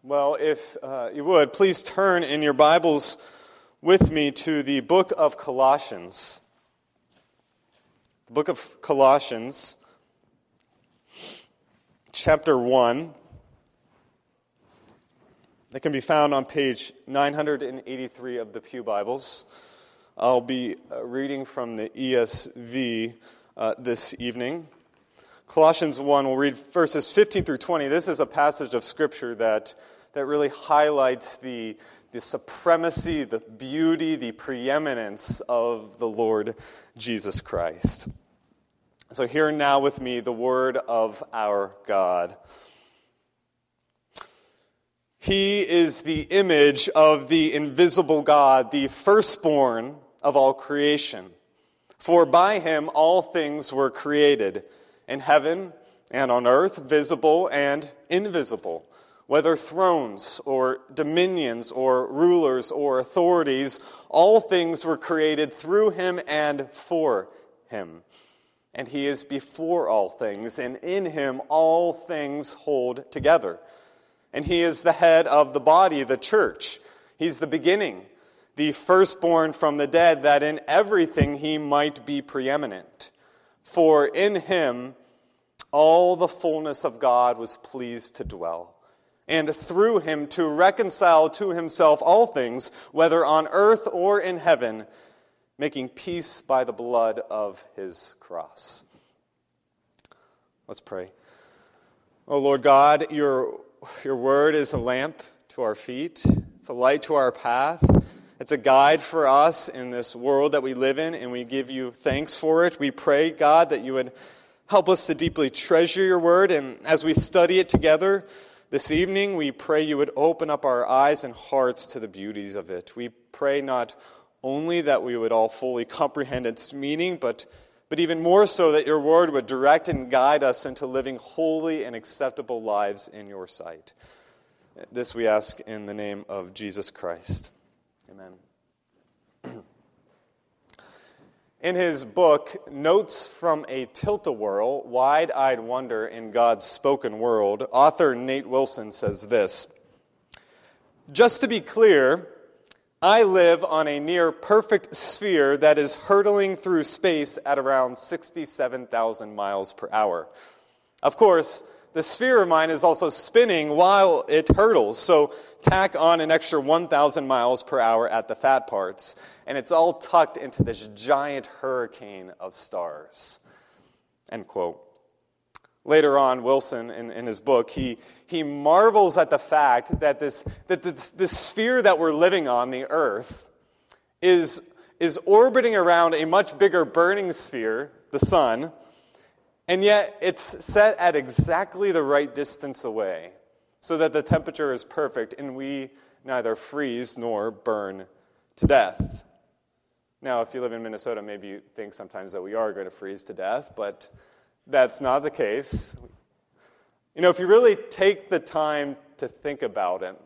Well, if you would, please turn in your Bibles with me to the book of Colossians. The book of Colossians, chapter 1. It can be found on page 983 of the Pew Bibles. I'll be reading from the ESV this evening. Colossians 1, we'll read verses 15 through 20. This is a passage of Scripture that really highlights the supremacy, the beauty, the preeminence of the Lord Jesus Christ. So hear now with me the word of our God. He is the image of the invisible God, the firstborn of all creation. For by him all things were created, in heaven and on earth, visible and invisible, whether thrones or dominions or rulers or authorities, all things were created through him and for him. And he is before all things, and in him all things hold together. And he is the head of the body, the church. He's the beginning, the firstborn from the dead, that in everything he might be preeminent. For in him all the fullness of God was pleased to dwell, and through him to reconcile to himself all things, whether on earth or in heaven, making peace by the blood of his cross. Let's pray. Oh Lord God, your word is a lamp to our feet. It's a light to our path. It's a guide for us in this world that we live in, and we give you thanks for it. We pray, God, that you would help us to deeply treasure your word, and as we study it together this evening, we pray you would open up our eyes and hearts to the beauties of it. We pray not only that we would all fully comprehend its meaning, but even more so that your word would direct and guide us into living holy and acceptable lives in your sight. This we ask in the name of Jesus Christ. Amen. In his book, Notes from a Tilt-A-Whirl, Wide-Eyed Wonder in God's Spoken World, author Nate Wilson says this: "Just to be clear, I live on a near-perfect sphere that is hurtling through space at around 67,000 miles per hour. Of course, the sphere of mine is also spinning while it hurtles, so tack on an extra 1,000 miles per hour at the fat parts, and it's all tucked into this giant hurricane of stars." End quote. Later on, Wilson, in his book, he marvels at the fact that this sphere that we're living on, the Earth, is orbiting around a much bigger burning sphere, the sun, and yet it's set at exactly the right distance away so that the temperature is perfect and we neither freeze nor burn to death. Now, if you live in Minnesota, maybe you think sometimes that we are going to freeze to death, but that's not the case. You know, if you really take the time to think about it,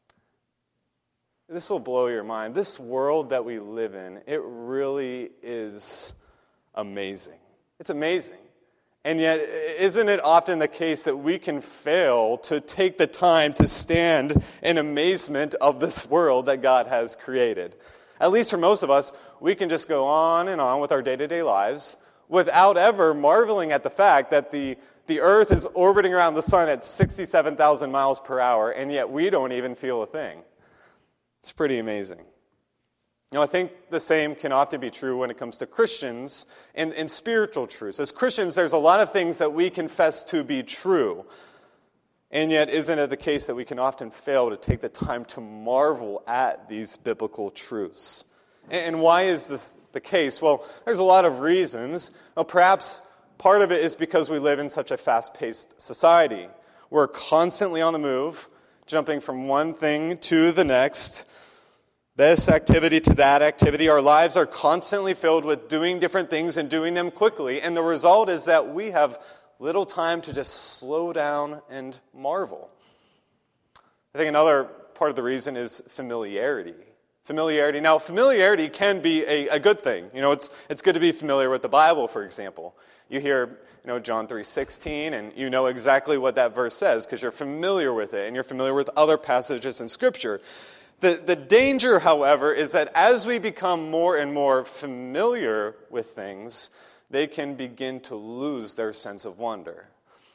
this will blow your mind. This world that we live in, it really is amazing. It's amazing. And yet, isn't it often the case that we can fail to take the time to stand in amazement of this world that God has created? At least for most of us, we can just go on and on with our day-to-day lives without ever marveling at the fact that the Earth is orbiting around the sun at 67,000 miles per hour, and yet we don't even feel a thing. It's pretty amazing. You know, I think the same can often be true when it comes to Christians and spiritual truths. As Christians, there's a lot of things that we confess to be true. And yet, isn't it the case that we can often fail to take the time to marvel at these biblical truths? And why is this the case? Well, there's a lot of reasons. Well, perhaps part of it is because we live in such a fast-paced society. We're constantly on the move, jumping from one thing to the next, this activity to that activity. Our lives are constantly filled with doing different things and doing them quickly. And the result is that we have little time to just slow down and marvel. I think another part of the reason is familiarity. Familiarity. Now, familiarity can be a good thing. It's good to be familiar with the Bible, for example. You hear, John 3:16, and you know exactly what that verse says because you're familiar with it, and you're familiar with other passages in Scripture. The danger, however, is that as we become more and more familiar with things, they can begin to lose their sense of wonder.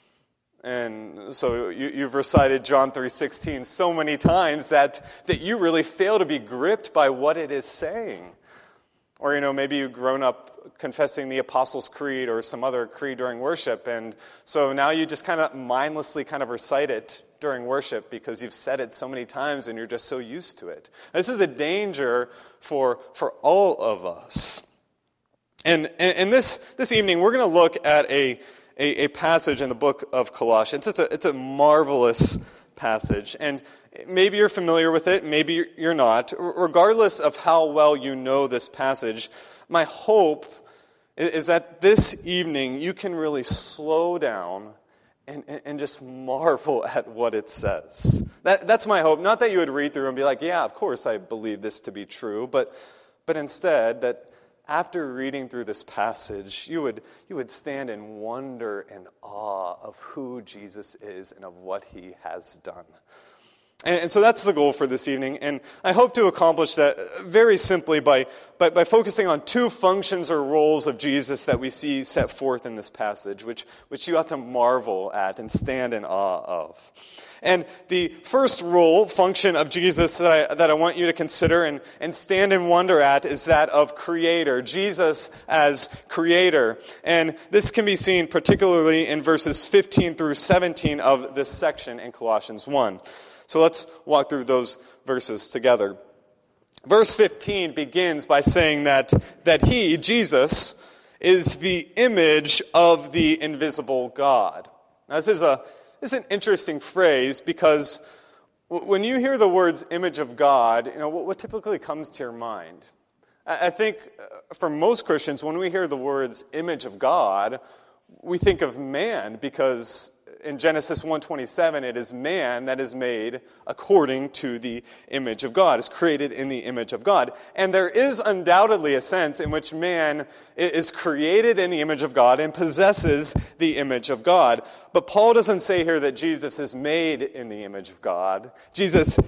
And so you've recited John 3:16 so many times that you really fail to be gripped by what it is saying. Or, maybe you've grown up confessing the Apostles' Creed or some other creed during worship, and so now you just kind of mindlessly recite it during worship because you've said it so many times and you're just so used to it. This is the danger for all of us. And this evening, we're going to look at a passage in the book of Colossians. It's a marvelous passage, and maybe you're familiar with it, maybe you're not. Regardless of how well you know this passage, my hope is that this evening you can really slow down and just marvel at what it says. That's my hope. Not that you would read through and be like, yeah, of course I believe this to be true, but instead that after reading through this passage, you would stand in wonder and awe of who Jesus is and of what he has done. And so that's the goal for this evening, and I hope to accomplish that very simply by focusing on two functions or roles of Jesus that we see set forth in this passage, which you ought to marvel at and stand in awe of. And the first function of Jesus that I want you to consider and stand in wonder at is that of creator, Jesus as creator. And this can be seen particularly in verses 15 through 17 of this section in Colossians 1. So let's walk through those verses together. Verse 15 begins by saying that he, Jesus, is the image of the invisible God. Now, this is an interesting phrase because when you hear the words image of God, what typically comes to your mind? I think for most Christians, when we hear the words image of God, we think of man because in Genesis 1:27, it is man that is made according to the image of God, is created in the image of God. And there is undoubtedly a sense in which man is created in the image of God and possesses the image of God. But Paul doesn't say here that Jesus is made in the image of God. Jesus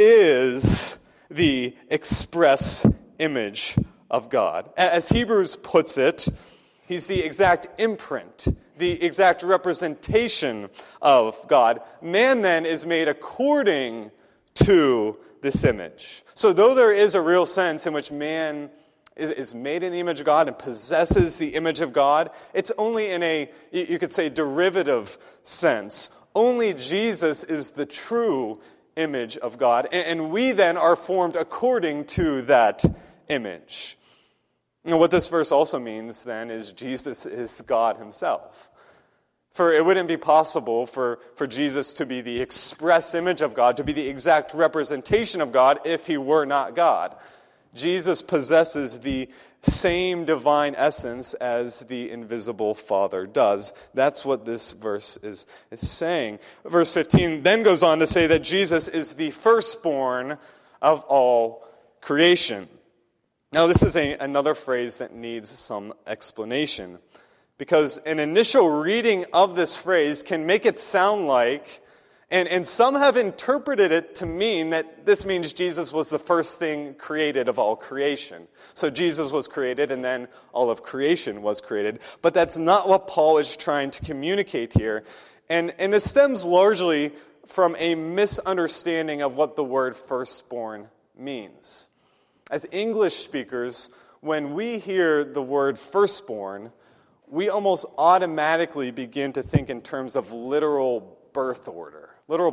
is the express image of God. As Hebrews puts it, he's the exact imprint, the exact representation of God. Man then is made according to this image. So though there is a real sense in which man is made in the image of God and possesses the image of God, it's only in a, you could say, derivative sense. Only Jesus is the true image of God, and we then are formed according to that image. And what this verse also means then is Jesus is God himself. For it wouldn't be possible for Jesus to be the express image of God, to be the exact representation of God if he were not God. Jesus possesses the same divine essence as the invisible Father does. That's what this verse is saying. Verse 15 then goes on to say that Jesus is the firstborn of all creation. Now, this is another phrase that needs some explanation, because an initial reading of this phrase can make it sound like, and some have interpreted it to mean that this means Jesus was the first thing created of all creation. So Jesus was created, and then all of creation was created. But that's not what Paul is trying to communicate here. And this stems largely from a misunderstanding of what the word firstborn means. As English speakers, when we hear the word firstborn, we almost automatically begin to think in terms of literal birth order.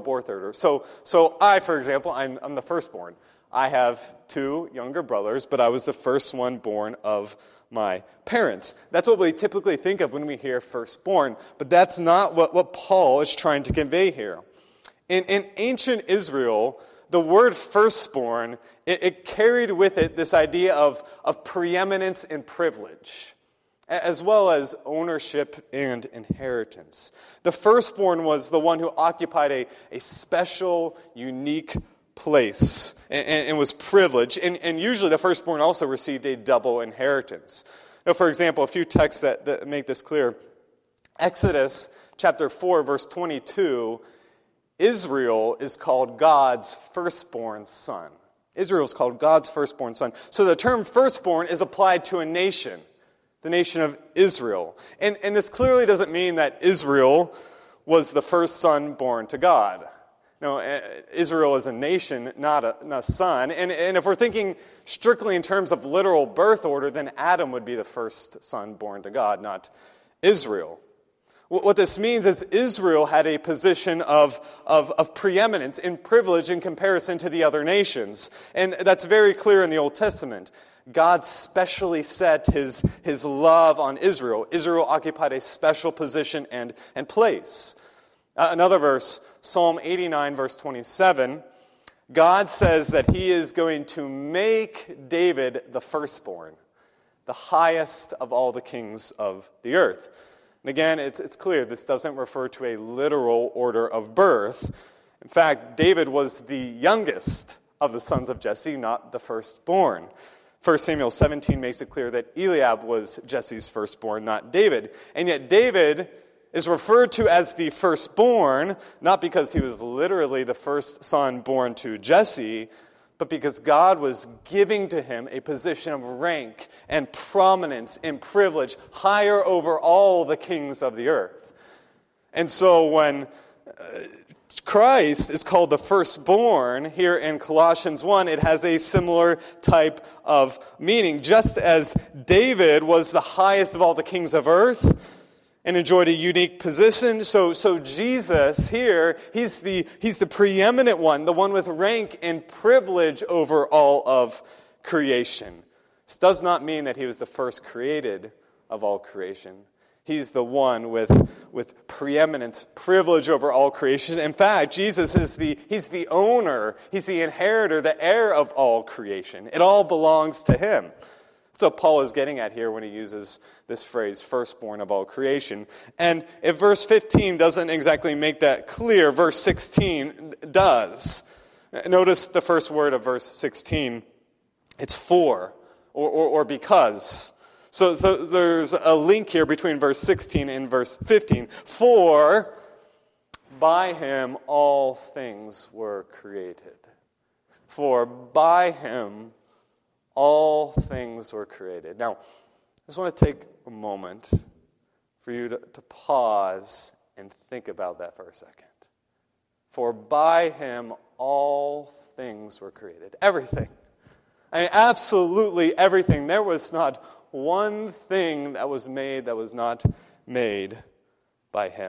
So I, for example, I'm the firstborn. I have two younger brothers, but I was the first one born of my parents. That's what we typically think of when we hear firstborn, but that's not what Paul is trying to convey here. In ancient Israel, the word firstborn, it carried with it this idea of preeminence and privilege, as well as ownership and inheritance. The firstborn was the one who occupied a special, unique place and was privileged. And usually the firstborn also received a double inheritance. Now, for example, a few texts that make this clear. Exodus chapter 4, verse 22, Israel is called God's firstborn son. Israel is called God's firstborn son. So the term firstborn is applied to a nation, the nation of Israel. And this clearly doesn't mean that Israel was the first son born to God. No, Israel is a nation, not a son. And if we're thinking strictly in terms of literal birth order, then Adam would be the first son born to God, not Israel. What this means is Israel had a position of preeminence in privilege in comparison to the other nations. And that's very clear in the Old Testament. God specially set his love on Israel. Israel occupied a special position and place. Another verse, Psalm 89, verse 27, God says that he is going to make David the firstborn, the highest of all the kings of the earth. And again, it's clear this doesn't refer to a literal order of birth. In fact, David was the youngest of the sons of Jesse, not the firstborn. 1 Samuel 17 makes it clear that Eliab was Jesse's firstborn, not David. And yet David is referred to as the firstborn, not because he was literally the first son born to Jesse, but because God was giving to him a position of rank and prominence and privilege higher over all the kings of the earth. And so when Christ is called the firstborn here in Colossians 1, it has a similar type of meaning. Just as David was the highest of all the kings of earth and enjoyed a unique position, so Jesus here, he's the preeminent one, the one with rank and privilege over all of creation. This does not mean that he was the first created of all creation. He's the one with preeminence, privilege over all creation. In fact, Jesus is he's the owner, he's the inheritor, the heir of all creation. It all belongs to him. That's what Paul is getting at here when he uses this phrase, firstborn of all creation. And if verse 15 doesn't exactly make that clear, verse 16 does. Notice the first word of verse 16. It's for, or because. So there's a link here between verse 16 and verse 15. For by him all things were created. For by him all things were created. Now, I just want to take a moment for you to pause and think about that for a second. For by him all things were created. Everything. I mean, absolutely everything. There was not one thing that was made that was not made by him.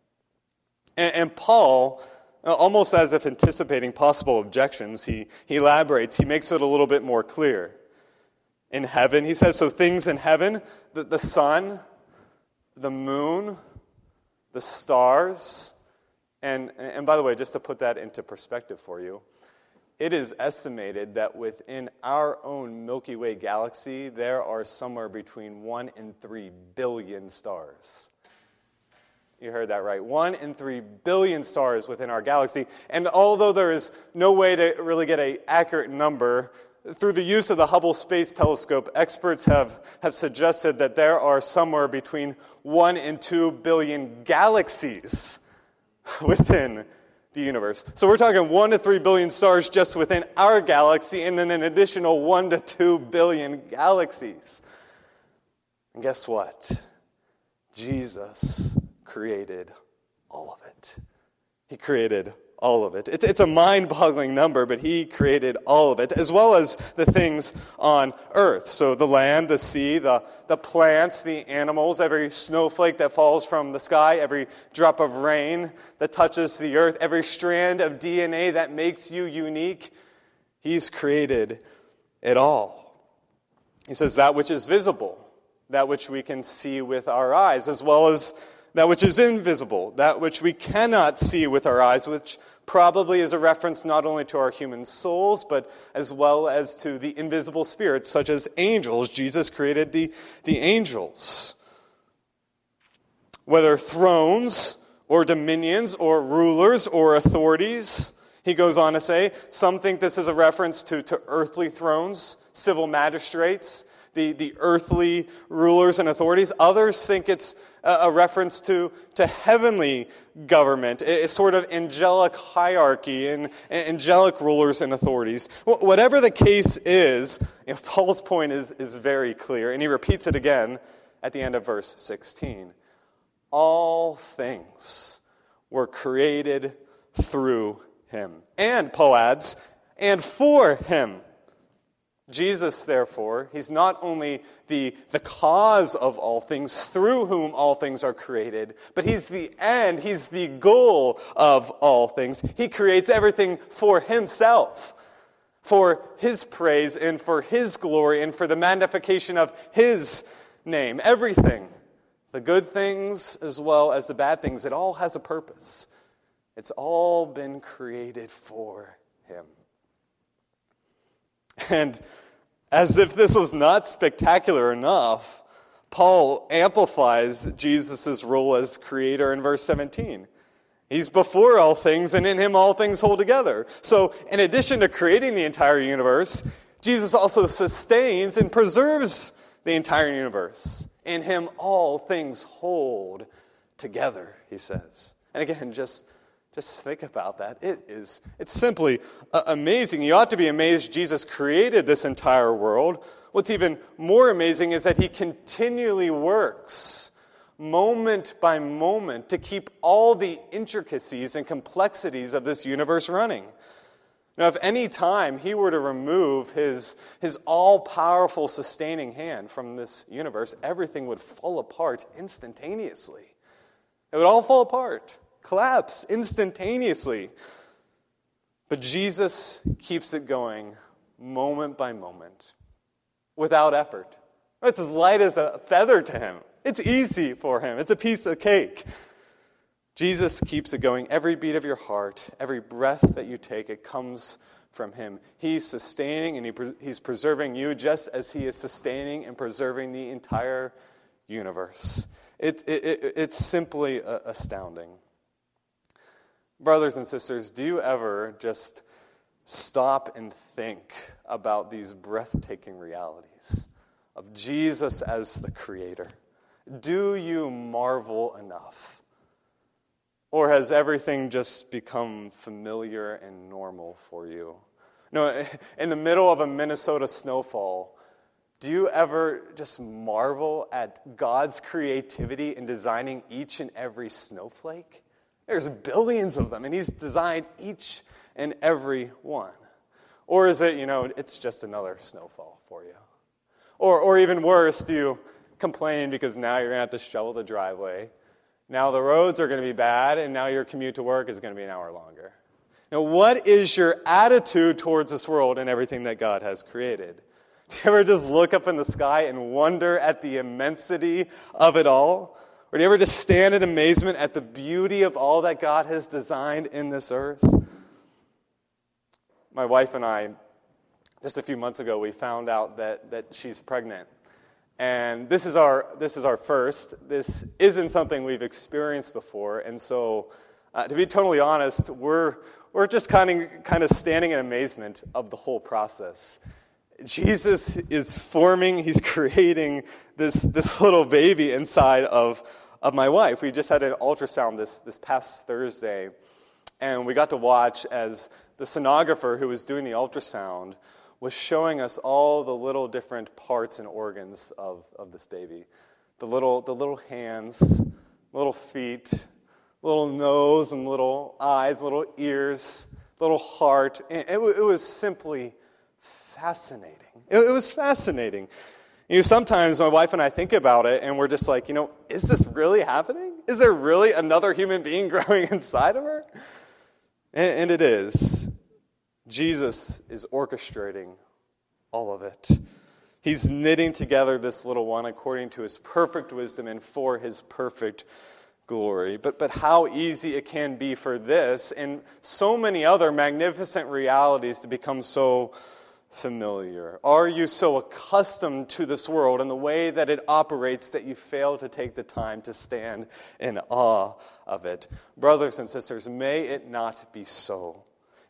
And Paul, almost as if anticipating possible objections, he elaborates, he makes it a little bit more clear. In heaven, he says, so things in heaven, the sun, the moon, the stars, and by the way, just to put that into perspective for you, it is estimated that within our own Milky Way galaxy, there are somewhere between 1 and 3 billion stars. You heard that right. 1 in 3 billion stars within our galaxy. And although there is no way to really get an accurate number, through the use of the Hubble Space Telescope, experts have suggested that there are somewhere between 1 and 2 billion galaxies within the universe. So we're talking 1 to 3 billion stars just within our galaxy, and then an additional 1 to 2 billion galaxies. And guess what? Jesus created all of it. He created all of it. It's a mind-boggling number, but he created all of it, as well as the things on earth. So the land, the sea, the plants, the animals, every snowflake that falls from the sky, every drop of rain that touches the earth, every strand of DNA that makes you unique, he's created it all. He says that which is visible, that which we can see with our eyes, as well as that which is invisible, that which we cannot see with our eyes, which probably is a reference not only to our human souls, but as well as to the invisible spirits, such as angels. Jesus created the angels. Whether thrones or dominions or rulers or authorities, He goes on to say, some think this is a reference to earthly thrones, civil magistrates, the earthly rulers and authorities. Others think it's a reference to heavenly government, a sort of angelic hierarchy and angelic rulers and authorities. Whatever the case is, Paul's point is very clear, and he repeats it again at the end of verse 16. All things were created through him. And, Paul adds, and for him. Jesus, therefore, he's not only the cause of all things, through whom all things are created, but he's the end, he's the goal of all things. He creates everything for himself, for his praise and for his glory and for the magnification of his name. Everything, the good things as well as the bad things, it all has a purpose. It's all been created for him. And as if this was not spectacular enough, Paul amplifies Jesus' role as creator in verse 17. He's before all things, and in him all things hold together. So, in addition to creating the entire universe, Jesus also sustains and preserves the entire universe. In him all things hold together, he says. And again, just think about that. It's simply amazing. You ought to be amazed Jesus created this entire world. What's even more amazing is that he continually works moment by moment to keep all the intricacies and complexities of this universe running. Now, if any time he were to remove his all-powerful sustaining hand from this universe, everything would fall apart instantaneously. It would all fall apart. Collapse instantaneously. But Jesus keeps it going moment by moment without effort. It's as light as a feather to him. It's easy for him. It's a piece of cake. Jesus keeps it going. Every beat of your heart, every breath that you take, it comes from him. He's sustaining and he's preserving you just as he is sustaining and preserving the entire universe. It's simply astounding. Brothers and sisters, do you ever just stop and think about these breathtaking realities of Jesus as the creator? Do you marvel enough? Or has everything just become familiar and normal for you? No, in the middle of a Minnesota snowfall, do you ever just marvel at God's creativity in designing each and every snowflake? There's billions of them, and he's designed each and every one. Or is it, it's just another snowfall for you? Or even worse, do you complain because now you're going to have to shovel the driveway? Now the roads are going to be bad, and now your commute to work is going to be an hour longer. Now, what is your attitude towards this world and everything that God has created? Do you ever just look up in the sky and wonder at the immensity of it all? Or do you ever just stand in amazement at the beauty of all that God has designed in this earth? My wife and I, just a few months ago, we found out that she's pregnant. And this is our first. This isn't something we've experienced before. And so, to be totally honest, we're just kind of standing in amazement of the whole process. Jesus is forming, he's creating this little baby inside of my wife. We just had an ultrasound this past Thursday, and we got to watch as the sonographer who was doing the ultrasound was showing us all the little different parts and organs of this baby. The little hands, little feet, little nose and little eyes, little ears, little heart. It was simply fascinating. It was fascinating. Sometimes my wife and I think about it, and we're just like, is this really happening? Is there really another human being growing inside of her? And it is. Jesus is orchestrating all of it. He's knitting together this little one according to his perfect wisdom and for his perfect glory. But how easy it can be for this and so many other magnificent realities to become so familiar. Are you so accustomed to this world and the way that it operates that you fail to take the time to stand in awe of it? Brothers and sisters, may it not be so.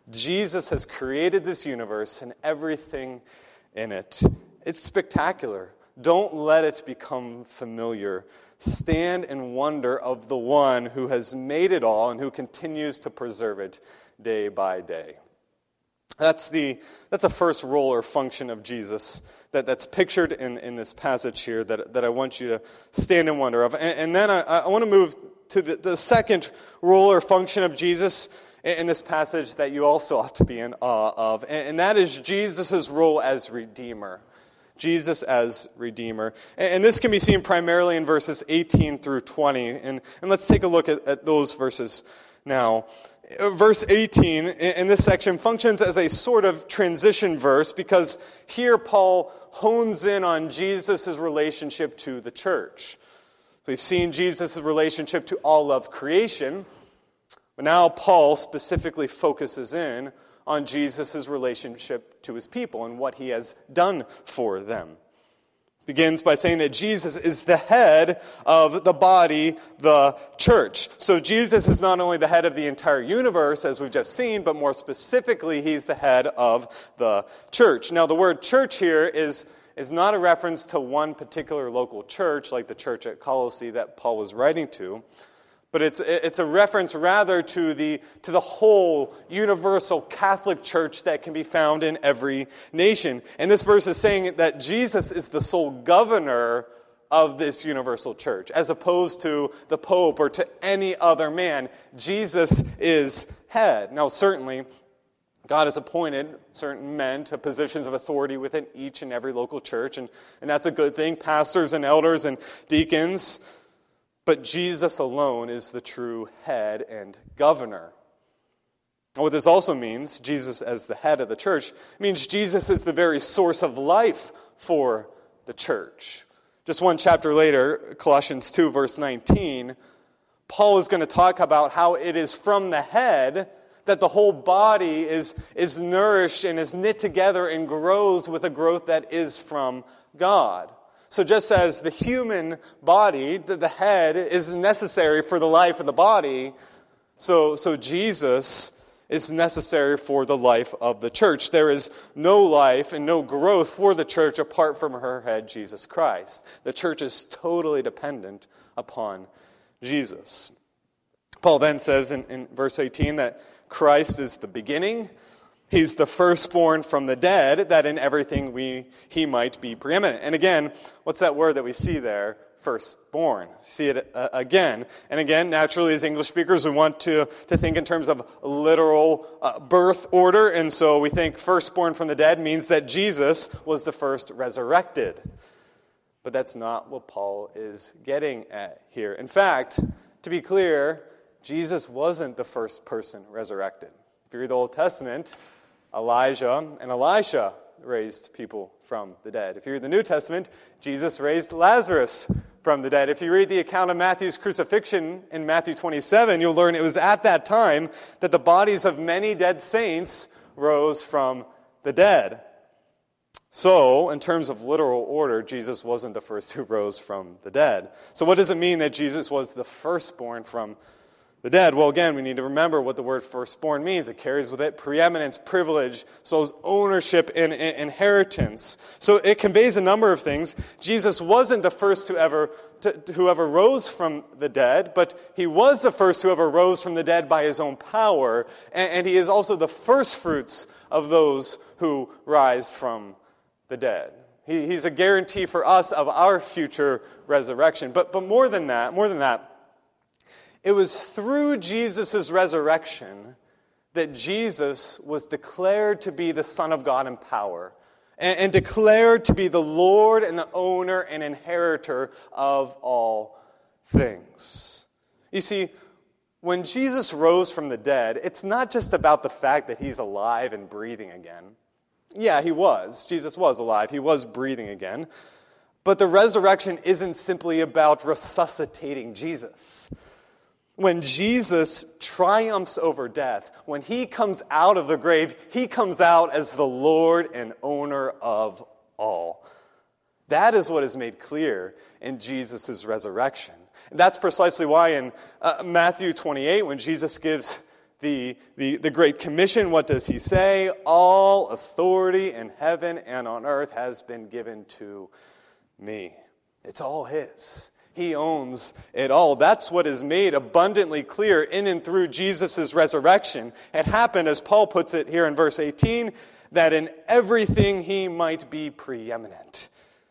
Jesus has created this universe and everything in it. It's spectacular. Don't let it become familiar. Stand in wonder of the one who has made it all and who continues to preserve it day by day. That's a first role or function of Jesus that's pictured in this passage here that I want you to stand in wonder of. And then I want to move to the second role or function of Jesus in this passage that you also ought to be in awe of. And that is Jesus' role as Redeemer. Jesus as Redeemer. And this can be seen primarily in verses 18 through 20. And let's take a look at those verses now. Verse 18 in this section functions as a sort of transition verse because here Paul hones in on Jesus' relationship to the church. We've seen Jesus' relationship to all of creation, but now Paul specifically focuses in on Jesus' relationship to his people and what he has done for them. Begins by saying that Jesus is the head of the body, the church. So Jesus is not only the head of the entire universe, as we've just seen, but more specifically, he's the head of the church. Now, the word church here is not a reference to one particular local church, like the church at Colossae that Paul was writing to, but it's a reference rather to the whole universal Catholic church that can be found in every nation. And this verse is saying that Jesus is the sole governor of this universal church, as opposed to the Pope or to any other man. Jesus is head. Now, certainly, God has appointed certain men to positions of authority within each and every local church, and that's a good thing, pastors and elders and deacons. But Jesus alone is the true head and governor. And what this also means, Jesus as the head of the church, means Jesus is the very source of life for the church. Just one chapter later, Colossians 2, verse 19, Paul is going to talk about how it is from the head that the whole body is nourished and is knit together and grows with a growth that is from God. So just as the human body, the head, is necessary for the life of the body, so Jesus is necessary for the life of the church. There is no life and no growth for the church apart from her head, Jesus Christ. The church is totally dependent upon Jesus. Paul then says in verse 18 that Christ is the beginning. He's the firstborn from the dead, that in everything he might be preeminent. And again, what's that word that we see there? Firstborn. See it again. And again, naturally, as English speakers, we want to think in terms of literal birth order. And so we think firstborn from the dead means that Jesus was the first resurrected. But that's not what Paul is getting at here. In fact, to be clear, Jesus wasn't the first person resurrected. If you read the Old Testament, Elijah and Elisha raised people from the dead. If you read the New Testament, Jesus raised Lazarus from the dead. If you read the account of Matthew's crucifixion in Matthew 27, you'll learn it was at that time that the bodies of many dead saints rose from the dead. So, in terms of literal order, Jesus wasn't the first who rose from the dead. So what does it mean that Jesus was the firstborn from the dead? Well, again, we need to remember what the word firstborn means. It carries with it preeminence, privilege, so as ownership and inheritance. So it conveys a number of things. Jesus wasn't the first who ever rose from the dead, but he was the first who ever rose from the dead by his own power, and he is also the first fruits of those who rise from the dead. He's a guarantee for us of our future resurrection. But more than that, it was through Jesus' resurrection that Jesus was declared to be the Son of God in power and declared to be the Lord and the owner and inheritor of all things. You see, when Jesus rose from the dead, it's not just about the fact that he's alive and breathing again. Yeah, he was. Jesus was alive. He was breathing again. But the resurrection isn't simply about resuscitating Jesus. When Jesus triumphs over death, when he comes out of the grave, he comes out as the Lord and owner of all. That is what is made clear in Jesus' resurrection. And that's precisely why in Matthew 28, when Jesus gives the Great Commission, what does he say? All authority in heaven and on earth has been given to me. It's all his. He owns it all. That's what is made abundantly clear in and through Jesus' resurrection. It happened, as Paul puts it here in verse 18, that in everything he might be preeminent.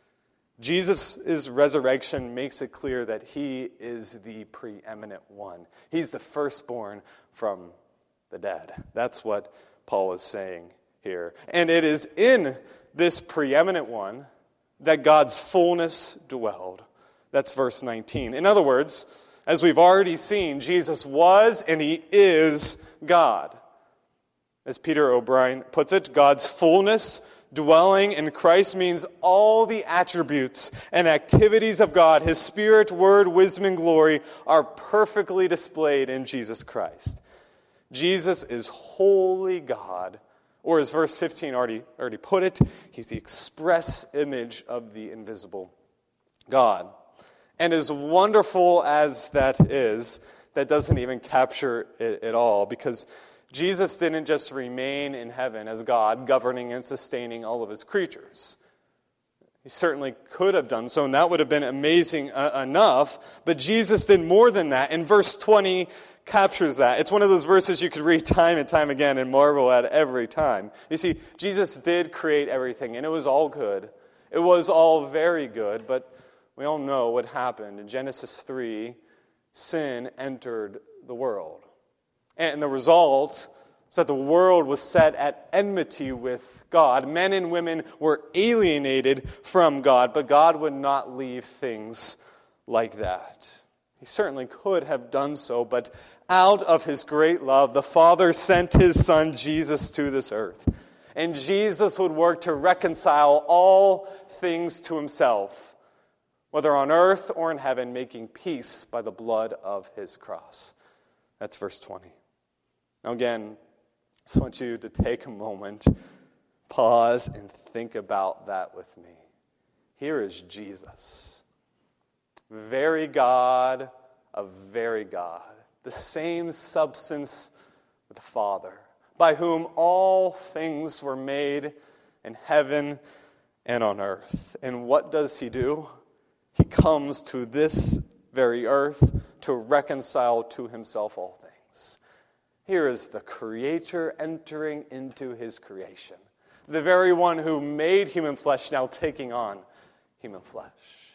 Jesus' resurrection makes it clear that he is the preeminent one. He's the firstborn from the dead. That's what Paul is saying here. And it is in this preeminent one that God's fullness dwelled. That's verse 19. In other words, as we've already seen, Jesus was and he is God. As Peter O'Brien puts it, God's fullness dwelling in Christ means all the attributes and activities of God, his Spirit, Word, wisdom, and glory, are perfectly displayed in Jesus Christ. Jesus is wholly God, or as verse 15 already put it, he's the express image of the invisible God. And as wonderful as that is, that doesn't even capture it at all, because Jesus didn't just remain in heaven as God, governing and sustaining all of his creatures. He certainly could have done so, and that would have been amazing enough, but Jesus did more than that. And verse 20 captures that. It's one of those verses you could read time and time again and marvel at every time. You see, Jesus did create everything, and it was all good. It was all very good, but we all know what happened. In Genesis 3, sin entered the world. And the result is that the world was set at enmity with God. Men and women were alienated from God, but God would not leave things like that. He certainly could have done so, but out of his great love, the Father sent his Son Jesus to this earth. And Jesus would work to reconcile all things to himself, whether on earth or in heaven, making peace by the blood of his cross. That's verse 20. Now again, I just want you to take a moment, pause, and think about that with me. Here is Jesus, very God of very God, the same substance with the Father, by whom all things were made in heaven and on earth. And what does he do? He comes to this very earth to reconcile to himself all things. Here is the Creator entering into his creation. The very one who made human flesh now taking on human flesh.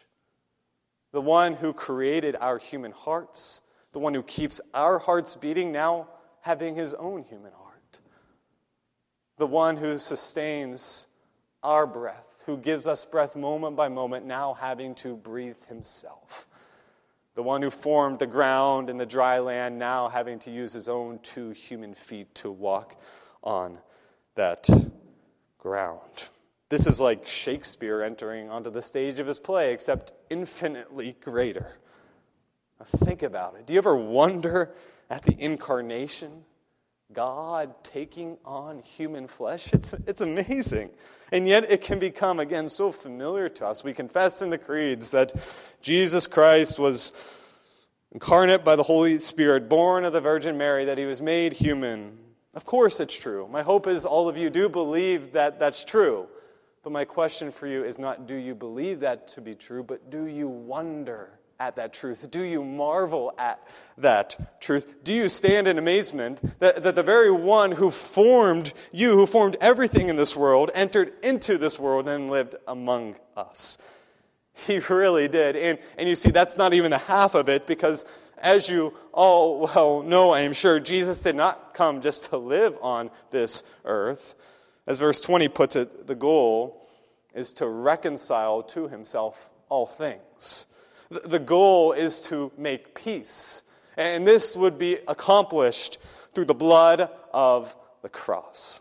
The one who created our human hearts. The one who keeps our hearts beating now having his own human heart. The one who sustains our breath. Who gives us breath moment by moment now having to breathe himself. The one who formed the ground and the dry land, now having to use his own 2 human feet to walk on that ground. This is like Shakespeare entering onto the stage of his play, except infinitely greater. Now think about it. Do you ever wonder at the incarnation? God taking on human flesh? It's amazing. And yet it can become, again, so familiar to us. We confess in the creeds that Jesus Christ was incarnate by the Holy Spirit, born of the Virgin Mary, that he was made human. Of course it's true. My hope is all of you do believe that that's true. But my question for you is not, do you believe that to be true, but do you wonder at that truth? Do you marvel at that truth? Do you stand in amazement that the very one who formed you, who formed everything in this world, entered into this world and lived among us? He really did. And you see, that's not even the half of it, because as you all well know, I am sure, Jesus did not come just to live on this earth. As verse 20 puts it, the goal is to reconcile to himself all things. The goal is to make peace. And this would be accomplished through the blood of the cross.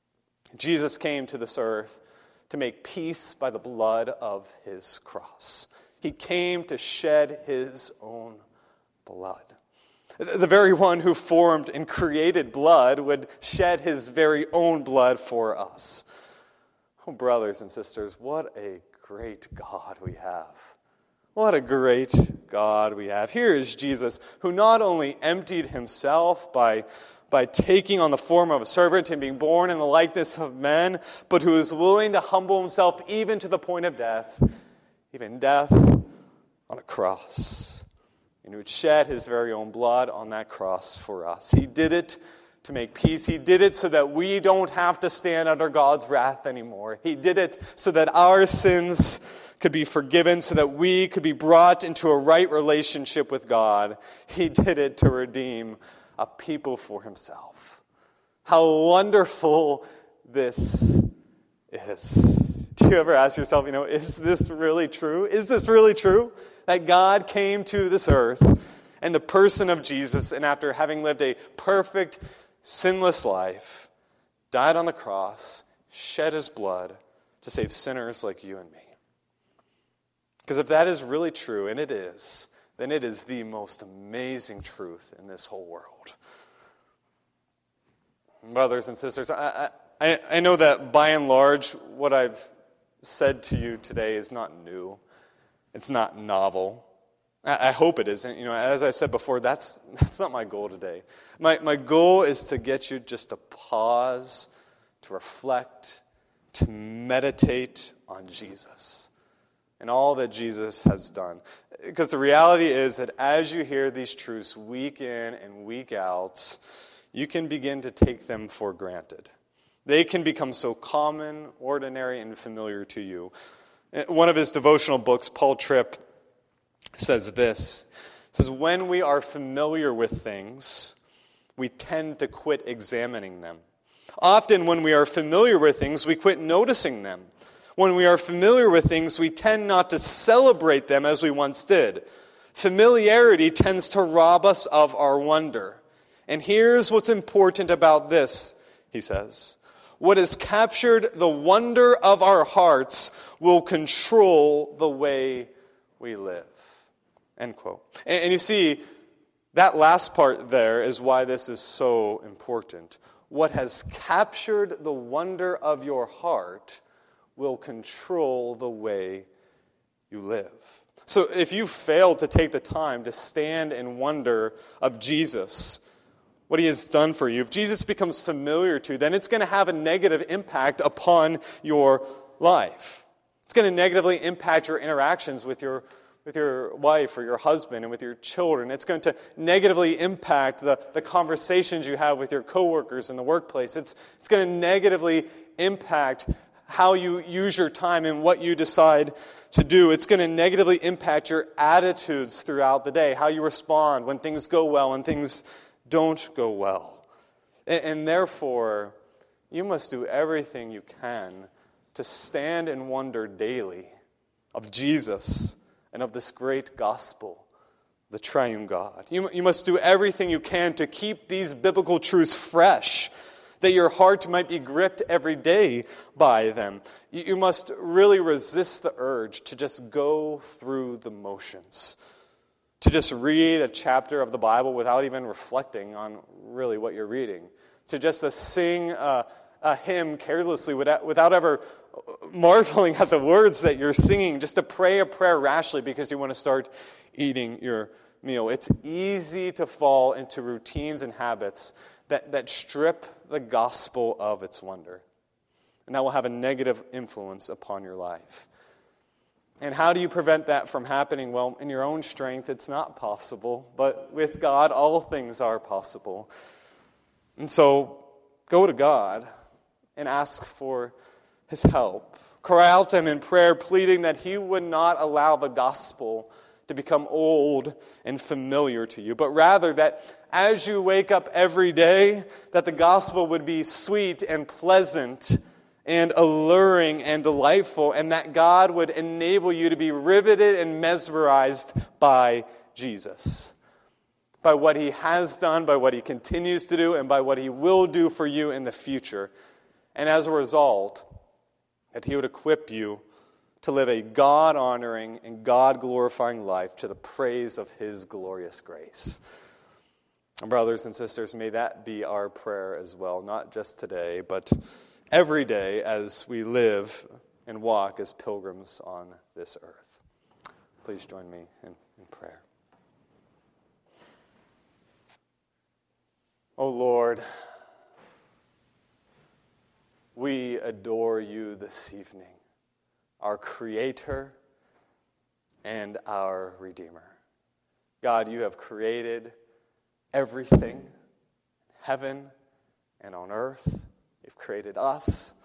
Jesus came to this earth to make peace by the blood of his cross. He came to shed his own blood. The very one who formed and created blood would shed his very own blood for us. Oh, brothers and sisters, what a great God we have. What a great God we have. Here is Jesus, who not only emptied himself by by taking on the form of a servant and being born in the likeness of men, but who is willing to humble himself even to the point of death, even death on a cross. And who would shed his very own blood on that cross for us. He did it to make peace. He did it so that we don't have to stand under God's wrath anymore. He did it so that our sins could be forgiven, so that we could be brought into a right relationship with God. He did it to redeem a people for himself. How wonderful this is. Do you ever ask yourself, is this really true? Is this really true? That God came to this earth in the person of Jesus, and after having lived a perfect, sinless life, died on the cross, shed his blood to save sinners like you and me. Because if that is really true, and it is, then it is the most amazing truth in this whole world. Brothers and sisters, I know that by and large, what I've said to you today is not new. It's not novel. I hope it isn't. As I've said before, that's not my goal today. My goal is to get you just to pause, to reflect, to meditate on Jesus and all that Jesus has done. Because the reality is that as you hear these truths week in and week out, you can begin to take them for granted. They can become so common, ordinary, and familiar to you. One of his devotional books, Paul Tripp, says this. It says, when we are familiar with things, we tend to quit examining them. Often when we are familiar with things, we quit noticing them. When we are familiar with things, we tend not to celebrate them as we once did. Familiarity tends to rob us of our wonder. And here's what's important about this, he says. What has captured the wonder of our hearts will control the way we live. End quote. And you see, that last part there is why this is so important. What has captured the wonder of your heart will control the way you live. So if you fail to take the time to stand in wonder of Jesus, what he has done for you, if Jesus becomes familiar to you, then it's going to have a negative impact upon your life. It's going to negatively impact your interactions with your wife or your husband and with your children. It's going to negatively impact the conversations you have with your coworkers in the workplace. It's going to negatively impact how you use your time and what you decide to do. It's going to negatively impact your attitudes throughout the day, how you respond when things go well and things don't go well. And therefore, you must do everything you can to stand in wonder daily of Jesus and of this great gospel, the triune God. You must do everything you can to keep these biblical truths fresh, that your heart might be gripped every day by them. You must really resist the urge to just go through the motions, to just read a chapter of the Bible without even reflecting on really what you're reading, to just sing a hymn carelessly without ever marveling at the words that you're singing, just to pray a prayer rashly because you want to start eating your meal. It's easy to fall into routines and habits that strip the gospel of its wonder. And that will have a negative influence upon your life. And how do you prevent that from happening? Well, in your own strength, it's not possible. But with God, all things are possible. And so, go to God and ask for his help. Cry out to him in prayer, pleading that he would not allow the gospel to become old and familiar to you, but rather that as you wake up every day, that the gospel would be sweet and pleasant and alluring and delightful, and that God would enable you to be riveted and mesmerized by Jesus, by what he has done, by what he continues to do, and by what he will do for you in the future. And as a result, that he would equip you to live a God-honoring and God-glorifying life to the praise of his glorious grace. And brothers and sisters, may that be our prayer as well, not just today, but every day as we live and walk as pilgrims on this earth. Please join me in prayer. O Lord, we adore you this evening, our Creator and our Redeemer. God, you have created everything in heaven and on earth. You've created us.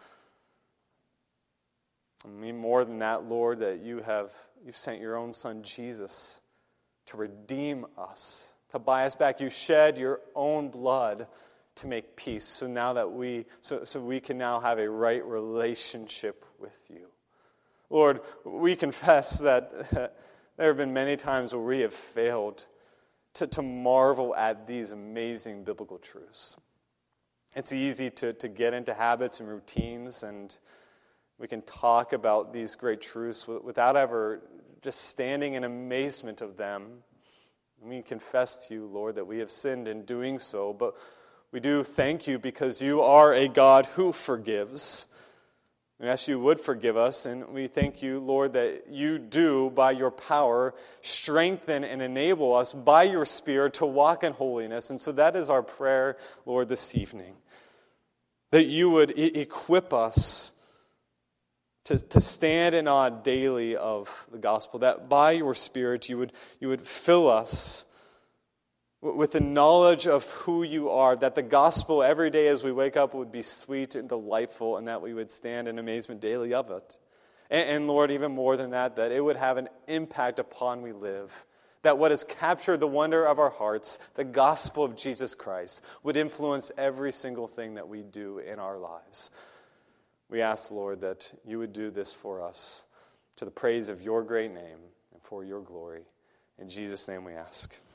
I mean, more than that, Lord, that you've sent your own Son, Jesus, to redeem us, to buy us back. You shed your own blood to make peace, so we can now have a right relationship with you. Lord, we confess that there have been many times where we have failed to marvel at these amazing biblical truths. It's easy to get into habits and routines, and we can talk about these great truths without ever just standing in amazement of them. We confess to you, Lord, that we have sinned in doing so, but we do thank you because you are a God who forgives. We ask you would forgive us, and we thank you, Lord, that you do, by your power, strengthen and enable us by your Spirit to walk in holiness. And so that is our prayer, Lord, this evening, that you would equip us to stand in awe daily of the gospel, that by your Spirit you would fill us with the knowledge of who you are, that the gospel every day as we wake up would be sweet and delightful, and that we would stand in amazement daily of it. And Lord, even more than that it would have an impact upon we live, that what has captured the wonder of our hearts, the gospel of Jesus Christ, would influence every single thing that we do in our lives. We ask, Lord, that you would do this for us to the praise of your great name and for your glory. In Jesus' name we ask.